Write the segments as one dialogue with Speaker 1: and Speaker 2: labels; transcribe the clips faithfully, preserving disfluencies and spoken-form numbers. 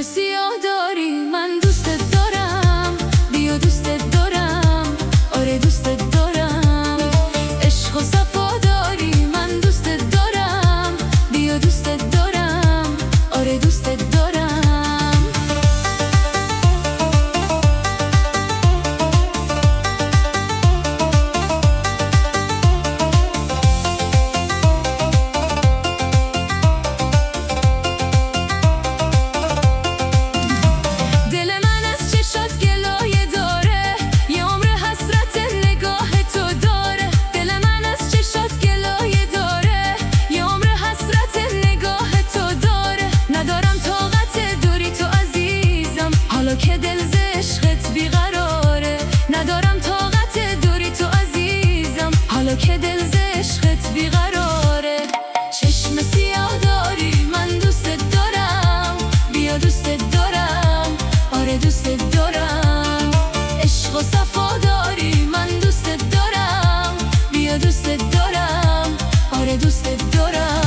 Speaker 1: چشم سیاه داری من دوستت دارم، بیا دوستت دارم، آره دوستت دارم. عشق و صفا داری من دوستت دارم، بیا دوستت دارم، آره دوستت دارم. که دل ز عشقت بیقراره، ندارم طاقت دوری تو عزیزم، حالا که دل ز عشقت بیقراره. چشم سیاه داری من دوستت دارم، بیا دوستت دارم، آره دوستت دارم. عشق و صفا داری من دوستت دارم، بیا دوستت دارم، آره دوستت دارم.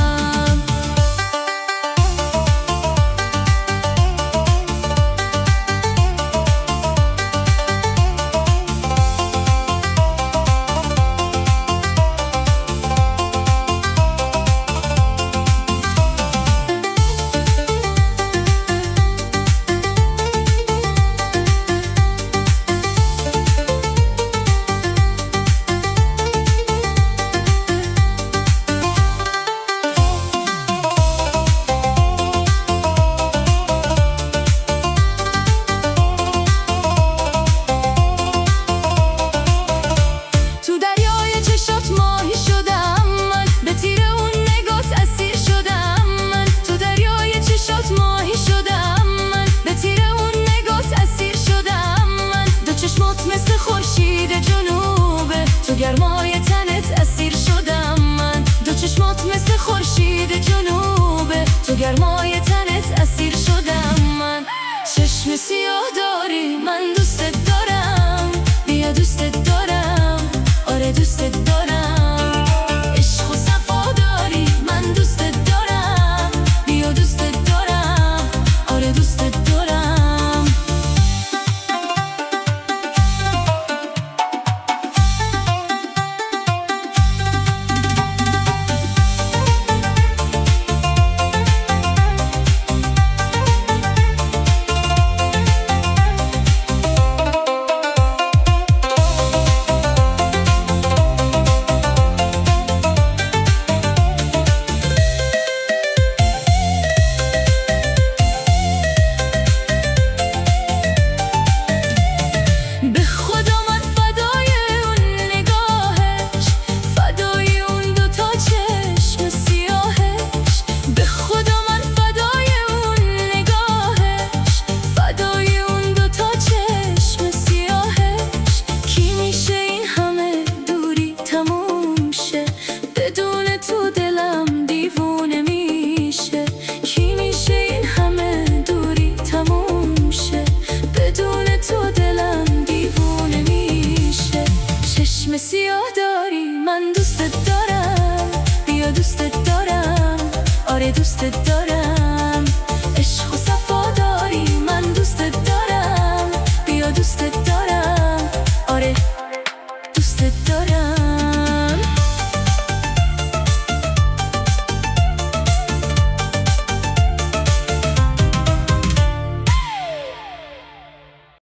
Speaker 1: گرمای تنت اسیر شدم من، دو چشمات مثل خورشید جنوبه، تو گرمای تنت اسیر شدم من. چشم سیاه داری من دوستت دارم، بیا دوستت دارم، آره دوستت دارم. عشق و صفا داری من دوستت دارم، بیا دوستت دارم، آره دوستت دارم. سیاه داری من دوستت دارم، بیا دوستت دارم، آره دوستت دارم.